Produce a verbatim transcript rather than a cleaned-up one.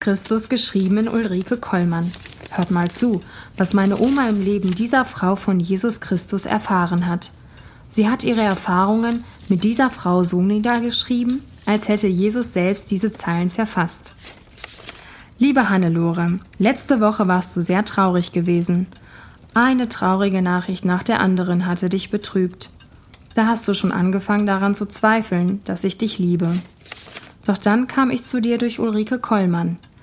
Christus geschrieben in Ulrike Kollmann. Hört mal zu, was meine Oma im Leben dieser Frau von Jesus Christus erfahren hat. Sie hat ihre Erfahrungen mit dieser Frau so niedergeschrieben, als hätte Jesus selbst diese Zeilen verfasst. Liebe Hannelore, letzte Woche warst du sehr traurig gewesen. Eine traurige Nachricht nach der anderen hatte dich betrübt. Da hast du schon angefangen daran zu zweifeln, dass ich dich liebe. Doch dann kam ich zu dir durch Ulrike Kollmann.